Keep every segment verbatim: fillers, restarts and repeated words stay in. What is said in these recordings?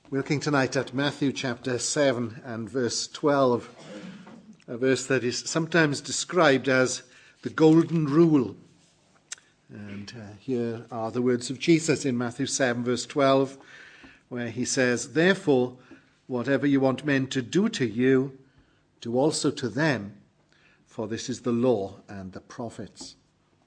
We're looking tonight at Matthew chapter seven and verse twelve, a verse that is sometimes described as the golden rule. And uh, here are the words of Jesus in Matthew seven verse twelve, where he says, "Therefore, whatever you want men to do to you, do also to them, for this is the law and the prophets."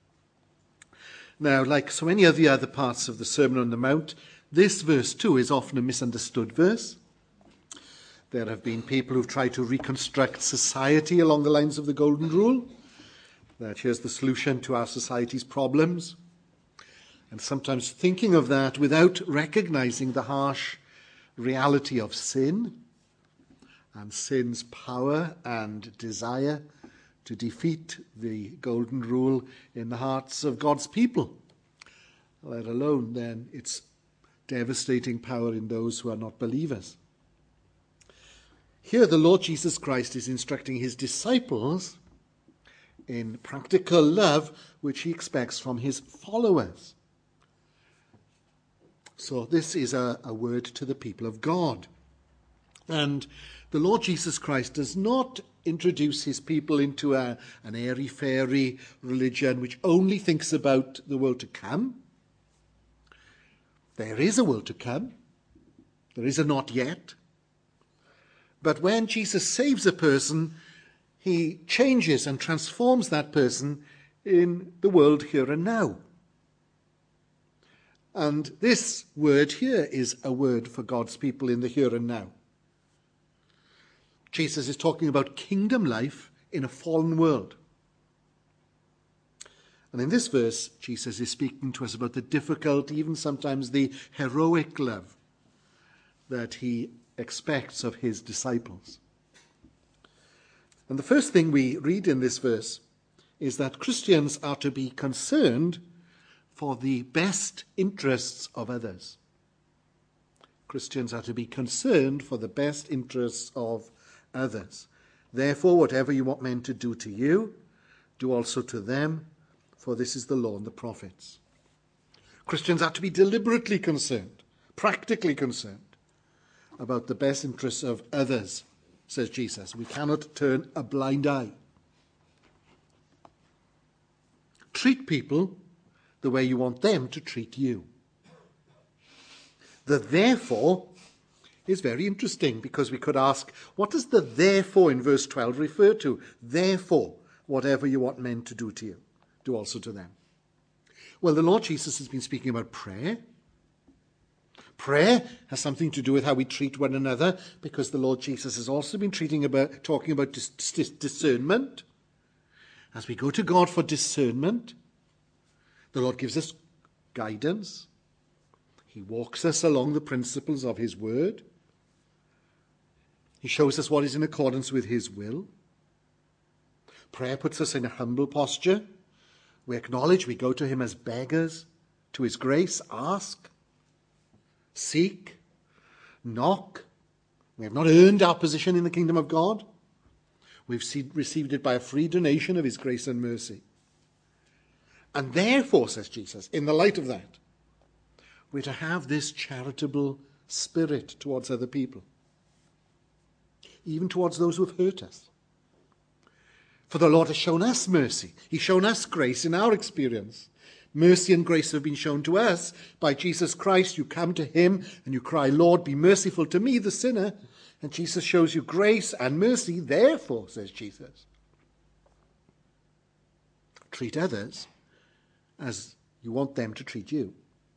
Now, like so many of the other parts of the Sermon on the Mount, this verse too is often a misunderstood verse. There have been people who've tried to reconstruct society along the lines of the Golden Rule, that here's the solution to our society's problems, and sometimes thinking of that without recognizing the harsh reality of sin and sin's power and desire to defeat the Golden Rule in the hearts of God's people, let alone then its devastating power in those who are not believers. Here the Lord Jesus Christ is instructing his disciples in practical love which he expects from his followers. So this is a, a word to the people of God. And the Lord Jesus Christ does not introduce his people into a, an airy-fairy religion which only thinks about the world to come. There is a world to come. There is a not yet. But when Jesus saves a person, he changes and transforms that person in the world here and now. And this word here is a word for God's people in the here and now. Jesus is talking about kingdom life in a fallen world. And in this verse, Jesus is speaking to us about the difficult, even sometimes the heroic love that he expects of his disciples. And the first thing we read in this verse is that Christians are to be concerned for the best interests of others. Christians are to be concerned for the best interests of others. Therefore, whatever you want men to do to you, do also to them, for this is the law and the prophets. Christians are to be deliberately concerned, practically concerned, about the best interests of others, says Jesus. We cannot turn a blind eye. Treat people the way you want them to treat you. The therefore is very interesting, because we could ask, what does the therefore in verse twelve refer to? Therefore, whatever you want men to do to you, do also to them. Well, the Lord Jesus has been speaking about prayer. Prayer has something to do with how we treat one another, because the Lord Jesus has also been treating about, talking about dis- dis- discernment. As we go to God for discernment, the Lord gives us guidance. He walks us along the principles of his word. He shows us what is in accordance with his will. Prayer puts us in a humble posture. We acknowledge we go to him as beggars, to his grace, ask, seek, knock. We have not earned our position in the kingdom of God. We've received it by a free donation of his grace and mercy. And therefore, says Jesus, in the light of that, we're to have this charitable spirit towards other people, even towards those who have hurt us. For the Lord has shown us mercy. He's shown us grace in our experience. Mercy and grace have been shown to us by Jesus Christ. You come to him and you cry, "Lord, be merciful to me, the sinner." And Jesus shows you grace and mercy. Therefore, says Jesus, treat others as you want them to treat you.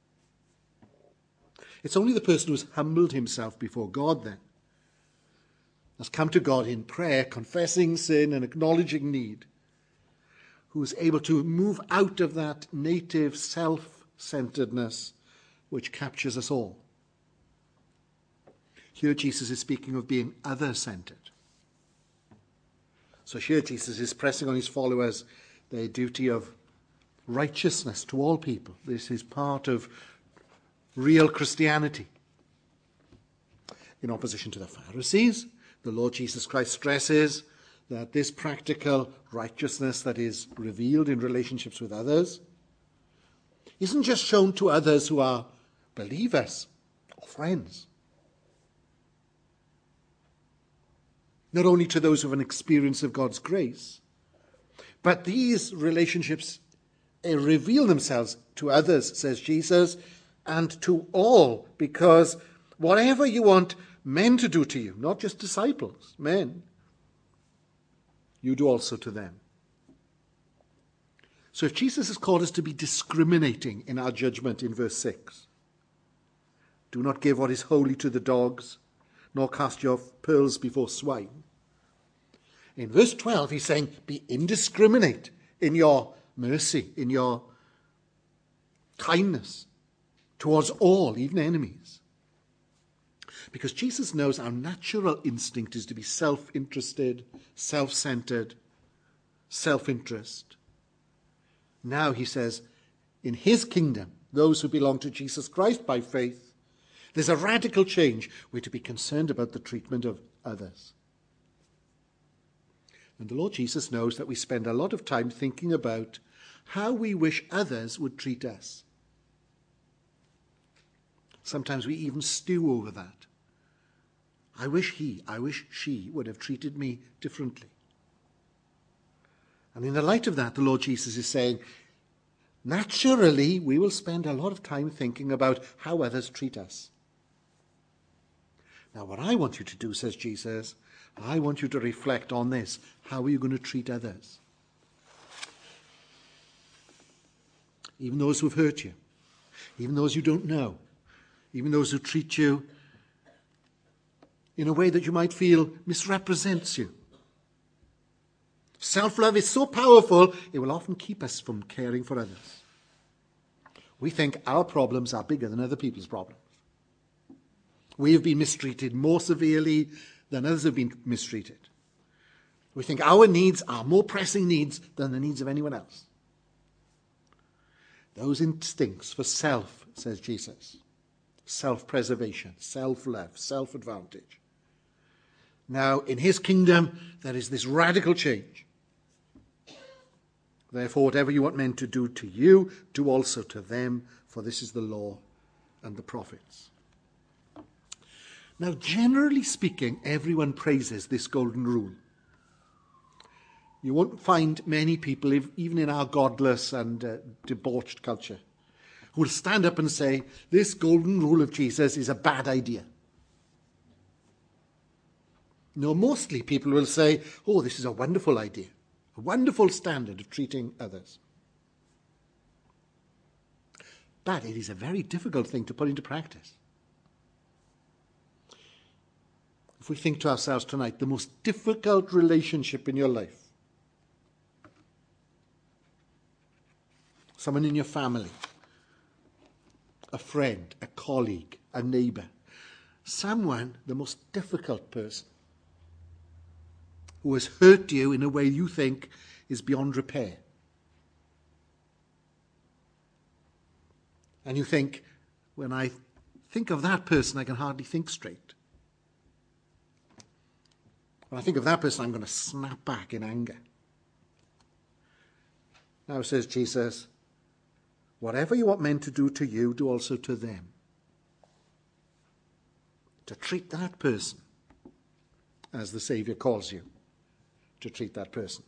It's only the person who has humbled himself before God then, has come to God in prayer, confessing sin and acknowledging need, who is able to move out of that native self-centeredness which captures us all. Here Jesus is speaking of being other-centered. So here Jesus is pressing on his followers their duty of righteousness to all people. This is part of real Christianity. In opposition to the Pharisees, the Lord Jesus Christ stresses that this practical righteousness that is revealed in relationships with others isn't just shown to others who are believers or friends. not only to those who have an experience of God's grace, but these relationships uh, reveal themselves to others, says Jesus, and to all, because whatever you want men to do to you, not just disciples, men, you do also to them. So if Jesus has called us to be discriminating in our judgment in verse six, do not give what is holy to the dogs, nor cast your pearls before swine. In verse twelve, he's saying, be indiscriminate in your mercy, in your kindness towards all, even enemies. Because Jesus knows our natural instinct is to be self-interested, self-centered, self-interest. Now, he says, in his kingdom, those who belong to Jesus Christ by faith, there's a radical change. We're to be concerned about the treatment of others. And the Lord Jesus knows that we spend a lot of time thinking about how we wish others would treat us. Sometimes we even stew over that. I wish he, I wish she would have treated me differently. And in the light of that, the Lord Jesus is saying, naturally, we will spend a lot of time thinking about how others treat us. Now, what I want you to do, says Jesus, I want you to reflect on this. How are you going to treat others? Even those who have hurt you, even those you don't know, even those who treat you in a way that you might feel misrepresents you. Self-love is so powerful, it will often keep us from caring for others. We think our problems are bigger than other people's problems. We have been mistreated more severely than others have been mistreated. We think our needs are more pressing needs than the needs of anyone else. Those instincts for self, says Jesus, self-preservation, self-love, self-advantage. Now, in his kingdom, there is this radical change. Therefore, whatever you want men to do to you, do also to them, for this is the law and the prophets. Now, generally speaking, everyone praises this golden rule. You won't find many people, even in our godless and uh, debauched culture, who will stand up and say, this golden rule of Jesus is a bad idea. No, mostly people will say, oh, this is a wonderful idea. A wonderful standard of treating others. But it is a very difficult thing to put into practice. If we think to ourselves tonight, the most difficult relationship in your life, someone in your family, a friend, a colleague, a neighbor, someone, the most difficult person, who has hurt you in a way you think is beyond repair. And you think, when I think of that person, I can hardly think straight. When I think of that person, I'm going to snap back in anger. Now, says Jesus, whatever you want men to do to you, do also to them. To treat that person as the Saviour calls you to treat that person.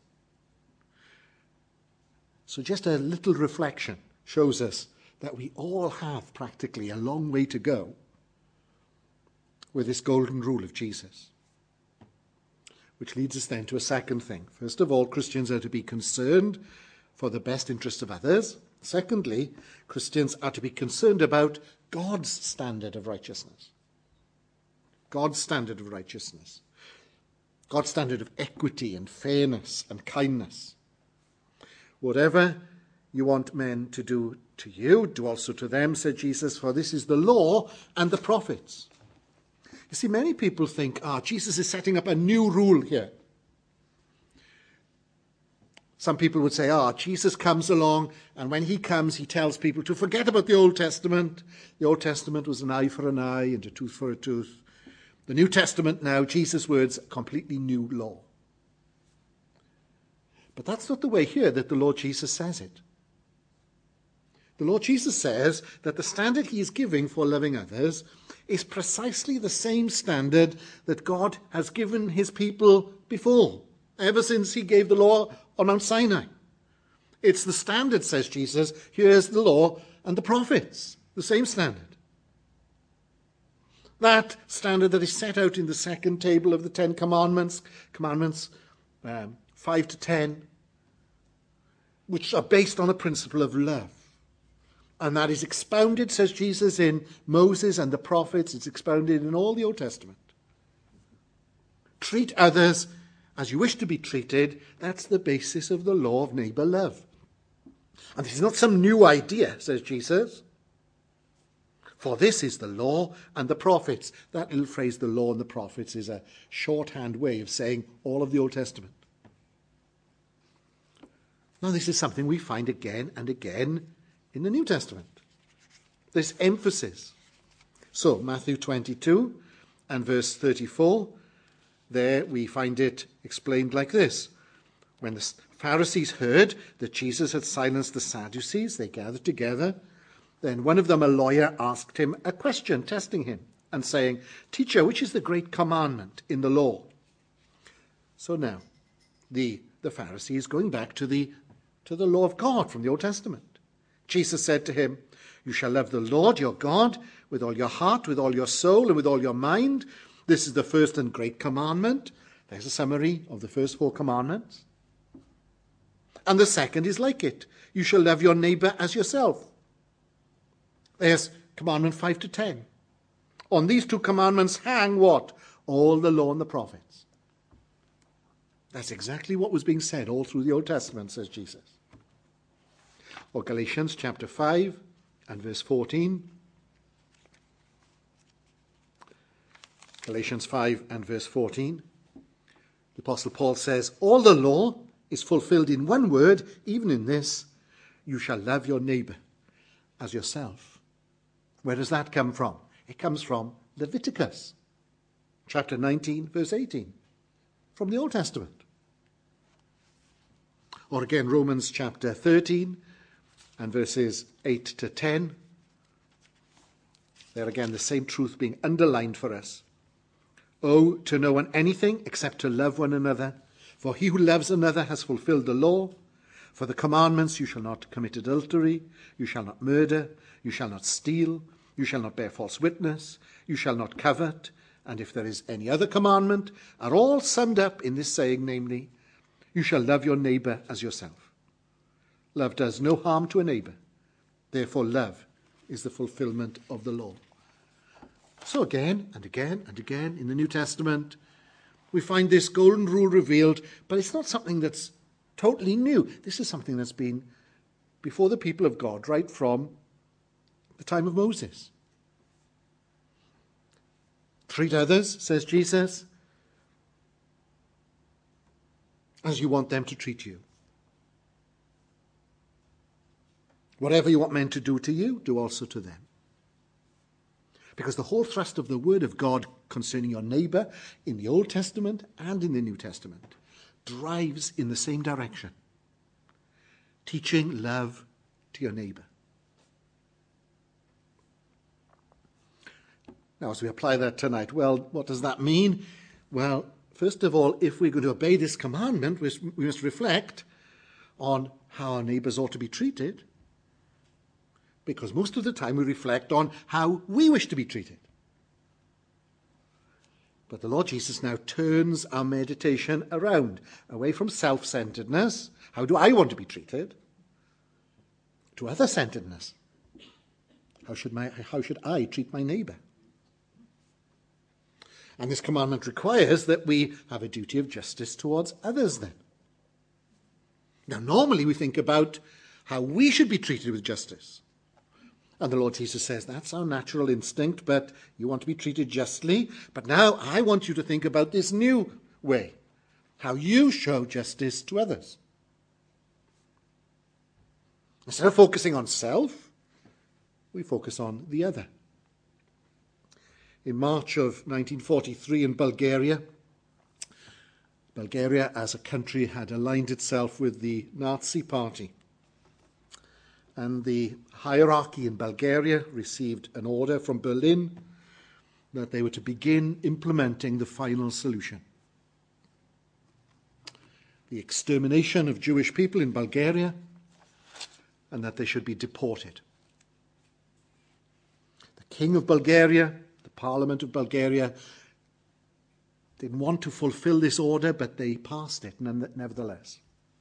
So just a little reflection shows us that we all have practically a long way to go with this golden rule of Jesus. Which leads us then to a second thing. First of all, Christians are to be concerned for the best interests of others. Secondly, Christians are to be concerned about God's standard of righteousness. God's standard of righteousness. God's standard of equity and fairness and kindness. Whatever you want men to do to you, do also to them, said Jesus, for this is the law and the prophets. You see, many people think, ah, Jesus is setting up a new rule here. Some people would say, ah, Jesus comes along, and when he comes, he tells people to forget about the Old Testament. The Old Testament was an eye for an eye and a tooth for a tooth. The New Testament now, Jesus' words, a completely new law. But that's not the way here that the Lord Jesus says it. The Lord Jesus says that the standard he is giving for loving others is precisely the same standard that God has given his people before, ever since he gave the law on Mount Sinai. It's the standard, says Jesus. Here's the law and the prophets, the same standard. That standard that is set out in the second table of the Ten Commandments, Commandments um, five to ten, which are based on a principle of love. And that is expounded, says Jesus, in Moses and the prophets. It's expounded in all the Old Testament. Treat others as you wish to be treated. That's the basis of the law of neighbour love. And this is not some new idea, says Jesus. For this is the law and the prophets. That little phrase, the law and the prophets, is a shorthand way of saying all of the Old Testament. Now, this is something we find again and again in the New Testament. This emphasis. So, Matthew twenty-two and verse thirty-four, there we find it explained like this. When the Pharisees heard that Jesus had silenced the Sadducees, they gathered together. Then one of them, a lawyer, asked him a question, testing him, and saying, "Teacher, which is the great commandment in the law?" So now, the, the Pharisee is going back to the, to the law of God from the Old Testament. Jesus said to him, "You shall love the Lord your God with all your heart, with all your soul, and with all your mind. This is the first and great commandment." There's a summary of the first four commandments. "And the second is like it. You shall love your neighbour as yourself." There's commandment five to ten. On these two commandments hang what? All the law and the prophets. That's exactly what was being said all through the Old Testament, says Jesus. Or Galatians chapter five and verse fourteen. Galatians five and verse fourteen. The Apostle Paul says, "All the law is fulfilled in one word, even in this, you shall love your neighbour as yourself." Where does that come from? It comes from Leviticus chapter nineteen, verse eighteen, from the Old Testament. Or again, Romans chapter thirteen and verses eight to ten. There again, the same truth being underlined for us. "Owe to no one anything except to love one another. For he who loves another has fulfilled the law. For the commandments, you shall not commit adultery, you shall not murder, you shall not steal, you shall not bear false witness, you shall not covet, and if there is any other commandment, are all summed up in this saying, namely, you shall love your neighbour as yourself. Love does no harm to a neighbour. Therefore, love is the fulfillment of the law." So again and again and again in the New Testament, we find this golden rule revealed, but it's not something that's totally new. This is something that's been before the people of God right from the time of Moses. Treat others, says Jesus, as you want them to treat you. Whatever you want men to do to you, do also to them. Because the whole thrust of the word of God concerning your neighbour in the Old Testament and in the New Testament drives in the same direction. Teaching love to your neighbour. Now, as we apply that tonight, well, what does that mean? Well, first of all, if we're going to obey this commandment, we must reflect on how our neighbours ought to be treated. Because most of the time we reflect on how we wish to be treated. But the Lord Jesus now turns our meditation around, away from self-centeredness, how do I want to be treated, to other-centeredness. How should my, how should I treat my neighbour? And this commandment requires that we have a duty of justice towards others then. Now, normally we think about how we should be treated with justice. And the Lord Jesus says, that's our natural instinct, but you want to be treated justly. But now I want you to think about this new way, how you show justice to others. Instead of focusing on self, we focus on the other. In March of nineteen forty-three in Bulgaria, Bulgaria as a country had aligned itself with the Nazi Party. and the hierarchy in Bulgaria received an order from Berlin that they were to begin implementing the final solution. The extermination of Jewish people in Bulgaria, and that they should be deported. The King of Bulgaria, the Parliament of Bulgaria, didn't want to fulfill this order, but they passed it nevertheless.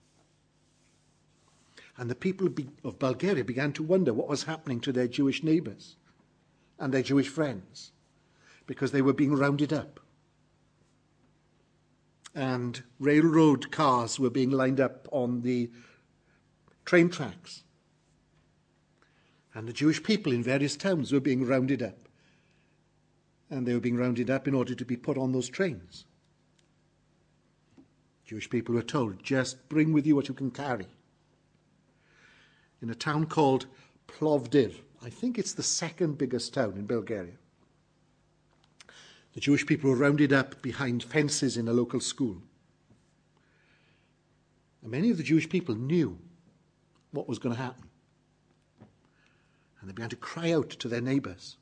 And the people of Bulgaria began to wonder what was happening to their Jewish neighbours and their Jewish friends, because they were being rounded up. And railroad cars were being lined up on the train tracks. And the Jewish people in various towns were being rounded up. And they were being rounded up in order to be put on those trains. Jewish people were told, just bring with you what you can carry. In a town called Plovdiv, I think it's the second biggest town in Bulgaria, the Jewish people were rounded up behind fences in a local school. And many of the Jewish people knew what was going to happen. And they began to cry out to their neighbours.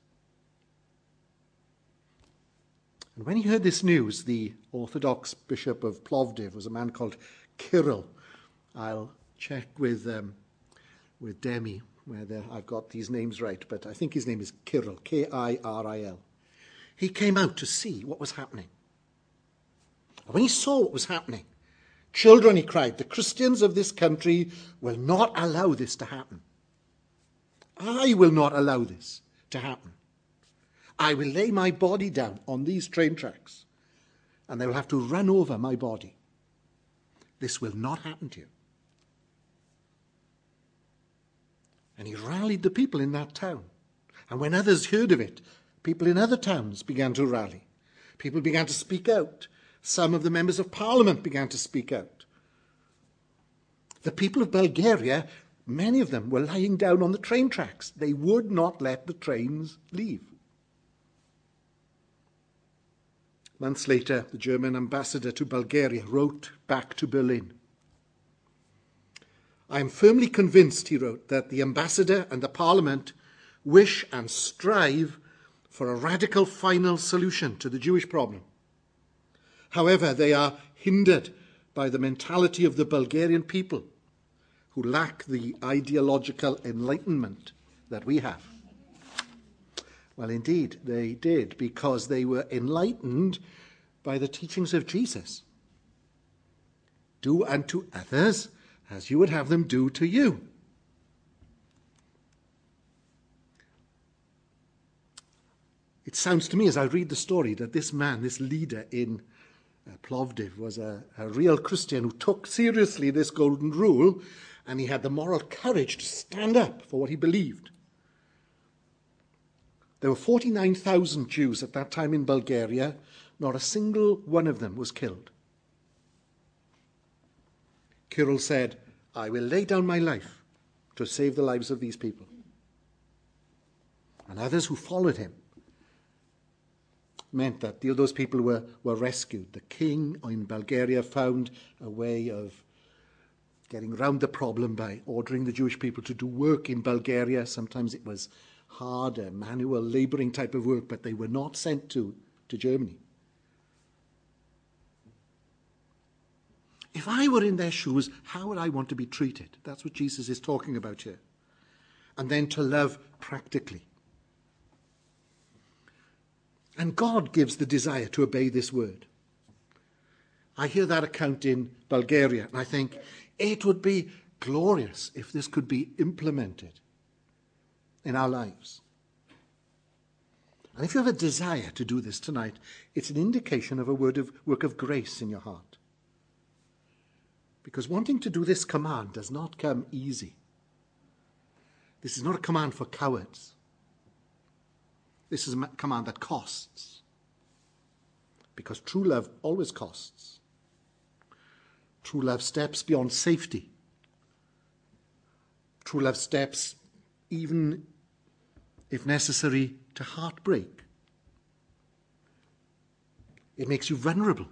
And when he heard this news, the Orthodox Bishop of Plovdiv was a man called Kirill. I'll check with um, with Demi whether I've got these names right, but I think his name is Kirill, K I R I L. He came out to see what was happening. And when he saw what was happening, children, he cried, the Christians of this country will not allow this to happen. I will not allow this to happen. I will lay my body down on these train tracks, and they will have to run over my body. This will not happen to you. And he rallied the people in that town. And when others heard of it, people in other towns began to rally. People began to speak out. Some of the members of parliament began to speak out. The people of Bulgaria, many of them were lying down on the train tracks. They would not let the trains leave. Months later, the German ambassador to Bulgaria wrote back to Berlin. I am firmly convinced, he wrote, that the ambassador and the parliament wish and strive for a radical final solution to the Jewish problem. However, they are hindered by the mentality of the Bulgarian people, who lack the ideological enlightenment that we have. Well, indeed, they did, because they were enlightened by the teachings of Jesus. Do unto others as you would have them do to you. It sounds to me, as I read the story, that this man, this leader in uh, Plovdiv, was a, a real Christian who took seriously this golden rule, and he had the moral courage to stand up for what he believed. There were forty-nine thousand Jews at that time in Bulgaria. Not a single one of them was killed. Kirill said, I will lay down my life to save the lives of these people. And others who followed him meant that those people were, were rescued. The king in Bulgaria found a way of getting round the problem by ordering the Jewish people to do work in Bulgaria. Sometimes it was hard, uh, manual labouring type of work, but they were not sent to, to Germany. If I were in their shoes, how would I want to be treated? That's what Jesus is talking about here. And then to love practically. And God gives the desire to obey this word. I hear that account in Bulgaria, and I think it would be glorious if this could be implemented in our lives. And if you have a desire to do this tonight, it's an indication of a word of work of grace in your heart. Because wanting to do this command does not come easy. This is not a command for cowards. This is a command that costs. Because true love always costs. True love steps beyond safety. True love steps, even if necessary, to heartbreak. It makes you vulnerable.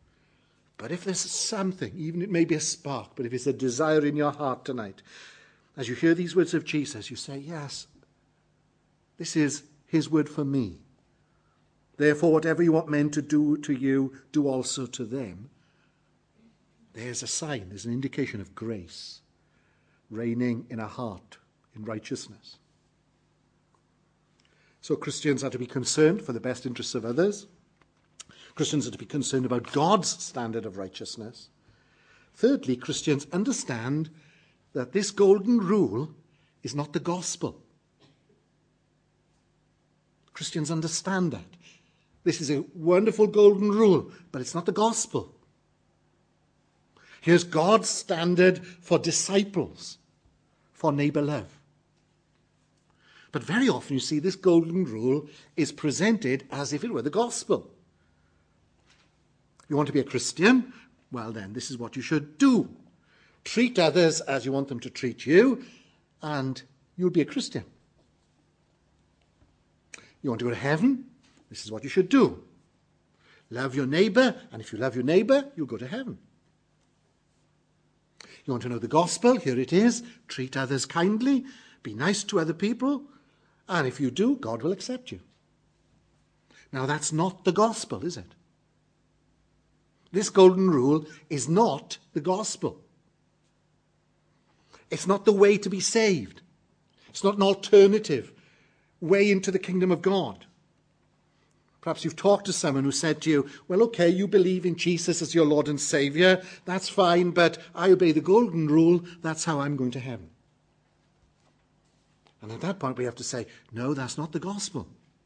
But if there's something, even it may be a spark, but if it's a desire in your heart tonight, as you hear these words of Jesus, you say, yes, this is his word for me. Therefore, whatever you want men to do to you, do also to them. There's a sign, there's an indication of grace reigning in our heart in righteousness. So Christians are to be concerned for the best interests of others. Christians are to be concerned about God's standard of righteousness. Thirdly, Christians understand that this golden rule is not the gospel. Christians understand that. This is a wonderful golden rule, but it's not the gospel. Here's God's standard for disciples, for neighbor love. But very often you see this golden rule is presented as if it were the gospel. You want to be a Christian? Well then, this is what you should do. Treat others as you want them to treat you, and you'll be a Christian. You want to go to heaven? This is what you should do. Love your neighbor, and if you love your neighbor, you'll go to heaven. You want to know the gospel? Here it is. Treat others kindly. Be nice to other people. And if you do, God will accept you. Now, that's not the gospel, is it? This golden rule is not the gospel. It's not the way to be saved. It's not an alternative way into the kingdom of God. Perhaps you've talked to someone who said to you, well, okay, you believe in Jesus as your Lord and Saviour. That's fine, but I obey the golden rule. That's how I'm going to heaven. And at that point we have to say, no, that's not the gospel.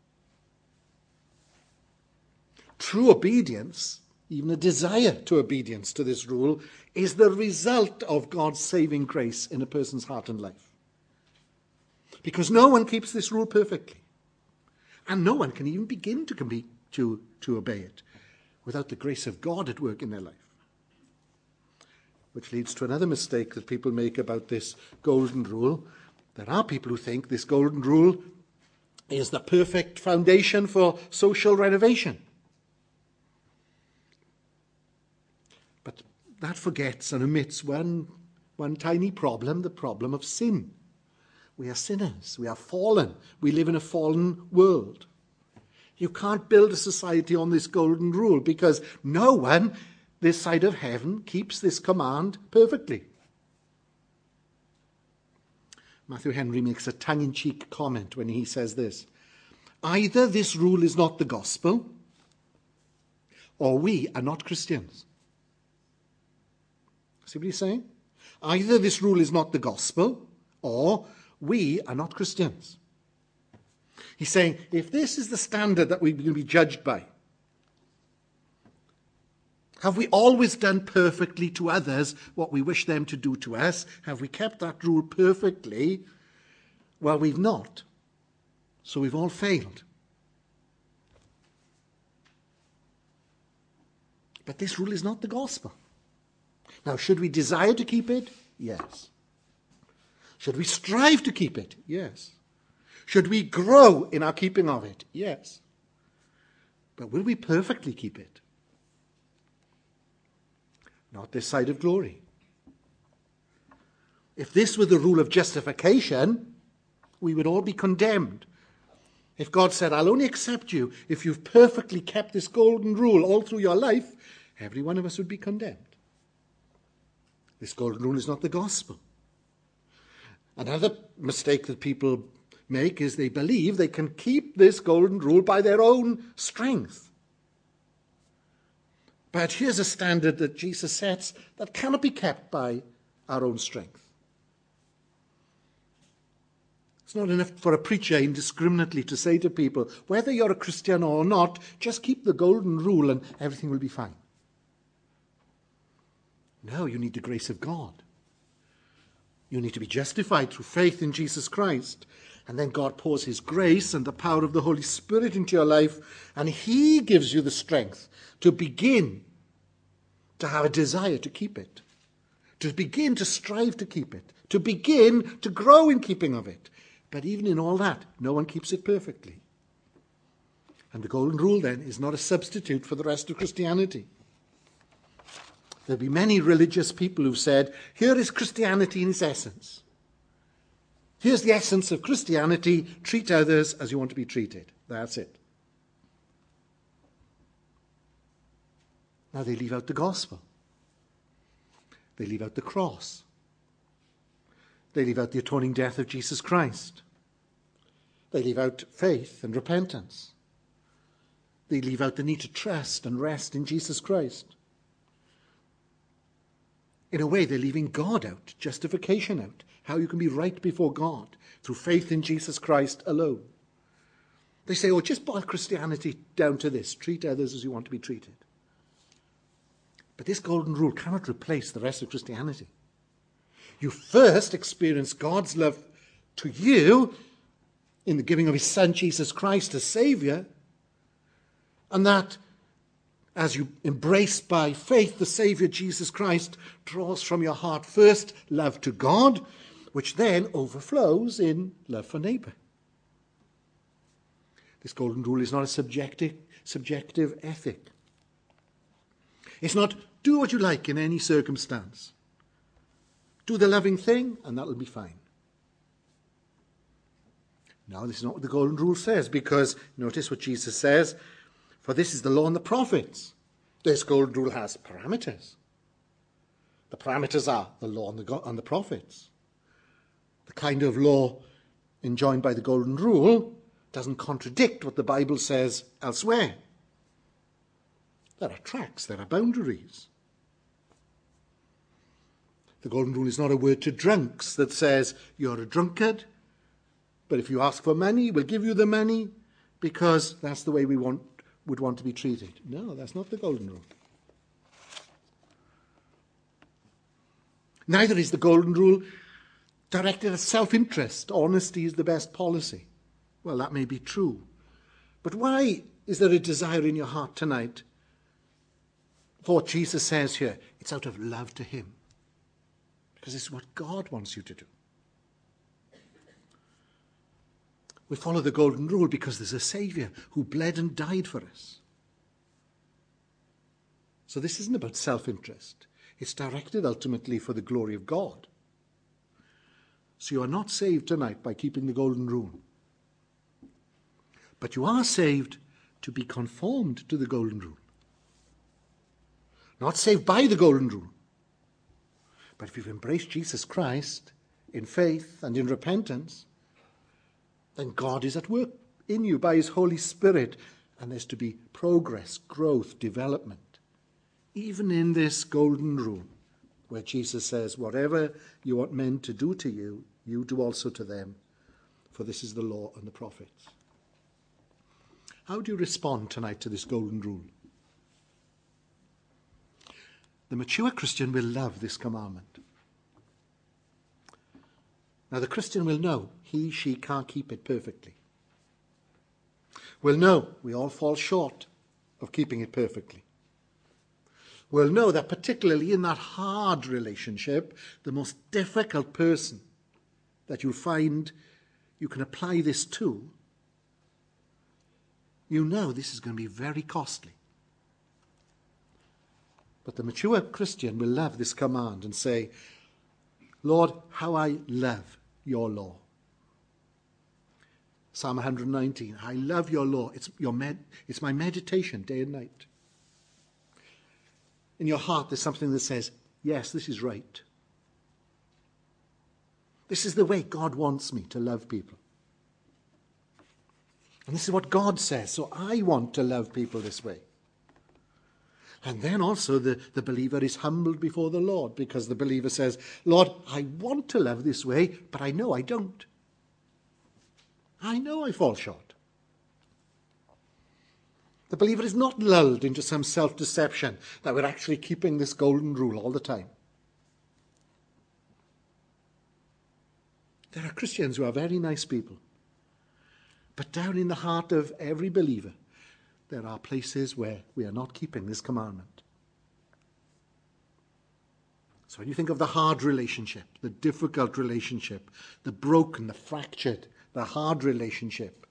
True obedience, even a desire to obedience to this rule, is the result of God's saving grace in a person's heart and life. Because no one keeps this rule perfectly. And no one can even begin to, com- to, to obey it without the grace of God at work in their life. Which leads to another mistake that people make about this golden rule. There are people who think this golden rule is the perfect foundation for social renovation. But that forgets and omits one, one tiny problem, the problem of sin. We are sinners. We are fallen. We live in a fallen world. You can't build a society on this golden rule because no one this side of heaven keeps this command perfectly. Matthew Henry makes a tongue-in-cheek comment when he says this. Either this rule is not the gospel, or we are not Christians. See what he's saying? Either this rule is not the gospel, or we are not Christians. He's saying, if this is the standard that we're going to be judged by, have we always done perfectly to others what we wish them to do to us? Have we kept that rule perfectly? Well, we've not. So we've all failed. But this rule is not the gospel. Now, should we desire to keep it? Yes. Should we strive to keep it? Yes. Should we grow in our keeping of it? Yes. But will we perfectly keep it? Not this side of glory. If this were the rule of justification, we would all be condemned. If God said, I'll only accept you if you've perfectly kept this golden rule all through your life, every one of us would be condemned. This golden rule is not the gospel. Another mistake that people make is they believe they can keep this golden rule by their own strength. But here's a standard that Jesus sets that cannot be kept by our own strength. It's not enough for a preacher indiscriminately to say to people, whether you're a Christian or not, just keep the golden rule and everything will be fine. No, you need the grace of God. You need to be justified through faith in Jesus Christ. And then God pours his grace and the power of the Holy Spirit into your life, and he gives you the strength to begin to have a desire to keep it, to begin to strive to keep it, to begin to grow in keeping of it. But even in all that, no one keeps it perfectly. And the golden rule then is not a substitute for the rest of Christianity. There'll be many religious people who've said, here is Christianity in its essence. Here's the essence of Christianity. Treat others as you want to be treated. That's it. Now they leave out the gospel. They leave out the cross. They leave out the atoning death of Jesus Christ. They leave out faith and repentance. They leave out the need to trust and rest in Jesus Christ. In a way, they're leaving God out, justification out, how you can be right before God through faith in Jesus Christ alone. They say, oh, just boil Christianity down to this. Treat others as you want to be treated. But this golden rule cannot replace the rest of Christianity. You first experience God's love to you in the giving of his Son, Jesus Christ, as Saviour, and that as you embrace by faith the Saviour, Jesus Christ, draws from your heart first love to God, which then overflows in love for neighbour. This golden rule is not a subjective, subjective ethic. It's not do what you like in any circumstance. Do the loving thing and that'll be fine. No, this is not what the golden rule says, because notice what Jesus says, for this is the law and the prophets. This golden rule has parameters. The parameters are the law and the, go- and the prophets. The kind of law enjoined by the golden rule doesn't contradict what the Bible says elsewhere. There are tracks, there are boundaries. The golden rule is not a word to drunks that says, you're a drunkard, but if you ask for money, we'll give you the money because that's the way we want, would want to be treated. No, that's not the golden rule. Neither is the golden rule directed at self-interest. Honesty is the best policy. Well, that may be true. But why is there a desire in your heart tonight for what Jesus says here? It's out of love to him. Because it's what God wants you to do. We follow the golden rule because there's a Saviour who bled and died for us. So this isn't about self-interest. It's directed ultimately for the glory of God. So you are not saved tonight by keeping the golden rule. But you are saved to be conformed to the golden rule. Not saved by the golden rule. But if you've embraced Jesus Christ in faith and in repentance, then God is at work in you by his Holy Spirit, and there's to be progress, growth, development, even in this golden rule, where Jesus says, whatever you want men to do to you, you do also to them, for this is the law and the prophets. How do you respond tonight to this golden rule? The mature Christian will love this commandment. Now the Christian will know he, she can't keep it perfectly. Will know we all fall short of keeping it perfectly. Will know that particularly in that hard relationship, the most difficult person that you find you can apply this to, you know this is going to be very costly. But the mature Christian will love this command and say, Lord, how I love your law. Psalm one nineteen, I love your law. It's, your med- it's my meditation day and night. In your heart there's something that says, yes, this is right. This is the way God wants me to love people. And this is what God says, so I want to love people this way. And then also the, the believer is humbled before the Lord, because the believer says, Lord, I want to love this way, but I know I don't. I know I fall short. The believer is not lulled into some self-deception that we're actually keeping this golden rule all the time. There are Christians who are very nice people, but down in the heart of every believer, there are places where we are not keeping this commandment. So when you think of the hard relationship, the difficult relationship, the broken, the fractured, the hard relationship,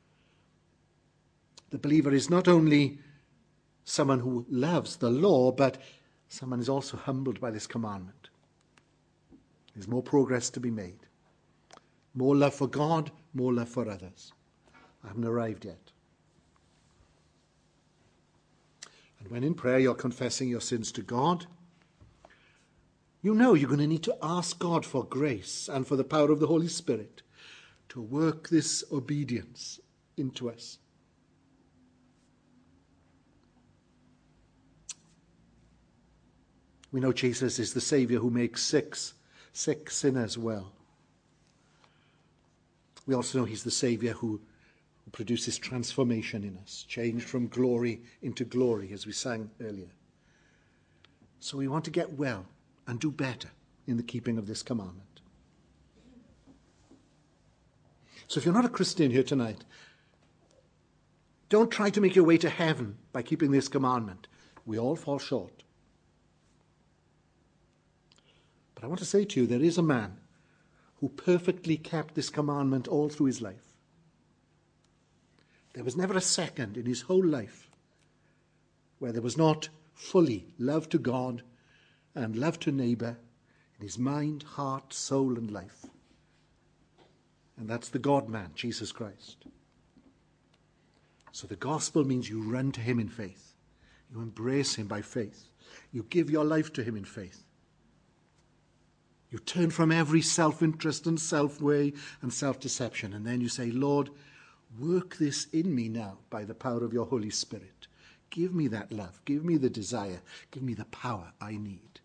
the believer is not only someone who loves the law, but someone is also humbled by this commandment. There's more progress to be made. More love for God, more love for others. I haven't arrived yet. And when in prayer you're confessing your sins to God, you know you're going to need to ask God for grace and for the power of the Holy Spirit to work this obedience into us. We know Jesus is the Saviour who makes sick, sick sinners well. We also know he's the Saviour who, who produces transformation in us, change from glory into glory, as we sang earlier. So we want to get well and do better in the keeping of this commandment. So if you're not a Christian here tonight, don't try to make your way to heaven by keeping this commandment. We all fall short. But I want to say to you, there is a man who perfectly kept this commandment all through his life. There was never a second in his whole life where there was not fully love to God and love to neighbour in his mind, heart, soul and life. And that's the God-man, Jesus Christ. So the gospel means you run to him in faith. You embrace him by faith. You give your life to him in faith. You turn from every self-interest and self-way and self-deception. And then you say, Lord, work this in me now by the power of your Holy Spirit. Give me that love. Give me the desire. Give me the power I need.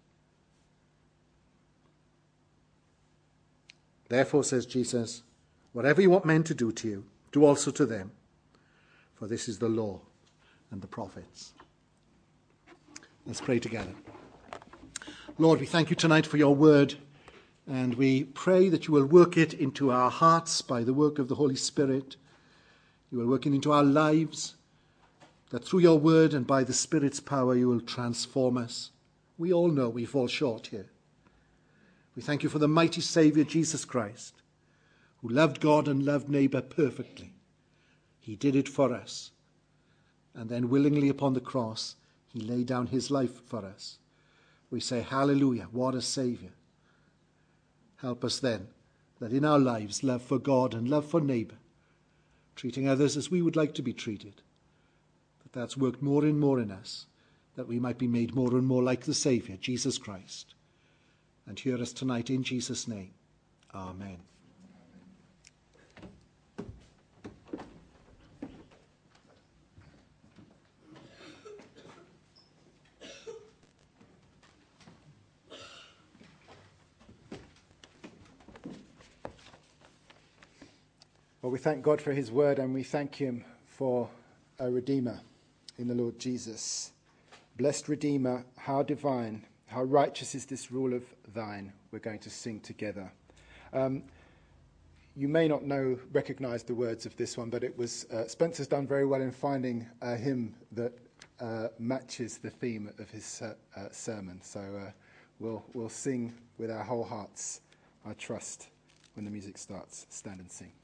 Therefore, says Jesus, whatever you want men to do to you, do also to them. For this is the law and the prophets. Let's pray together. Lord, we thank you tonight for your word. And we pray that you will work it into our hearts by the work of the Holy Spirit. You will work it into our lives, that through your word and by the Spirit's power you will transform us. We all know we fall short here. We thank you for the mighty Saviour, Jesus Christ, who loved God and loved neighbour perfectly. He did it for us. And then willingly upon the cross, he laid down his life for us. We say, hallelujah, what a Saviour. Help us then, that in our lives, love for God and love for neighbour, treating others as we would like to be treated, that that's worked more and more in us, that we might be made more and more like the Saviour, Jesus Christ. And hear us tonight in Jesus' name. Amen. Well, we thank God for his word, and we thank him for a Redeemer in the Lord Jesus. Blessed Redeemer, how divine, how righteous is this rule of thine. We're going to sing together. Um, you may not know, recognize the words of this one, but it was, uh, Spencer's done very well in finding a hymn that uh, matches the theme of his uh, uh, sermon. So uh, we'll, we'll sing with our whole hearts, I trust, when the music starts. Stand and sing.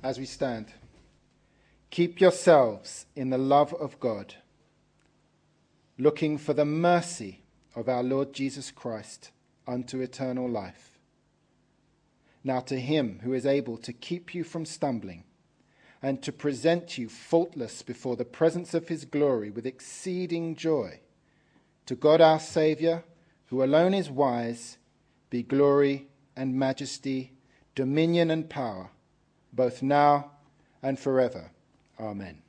as we stand, keep yourselves in the love of God, looking for the mercy of our Lord Jesus Christ unto eternal life. Now to him who is able to keep you from stumbling and to present you faultless before the presence of his glory with exceeding joy, to God our Saviour, who alone is wise, be glory and majesty, dominion and power, both now and forever. Amen.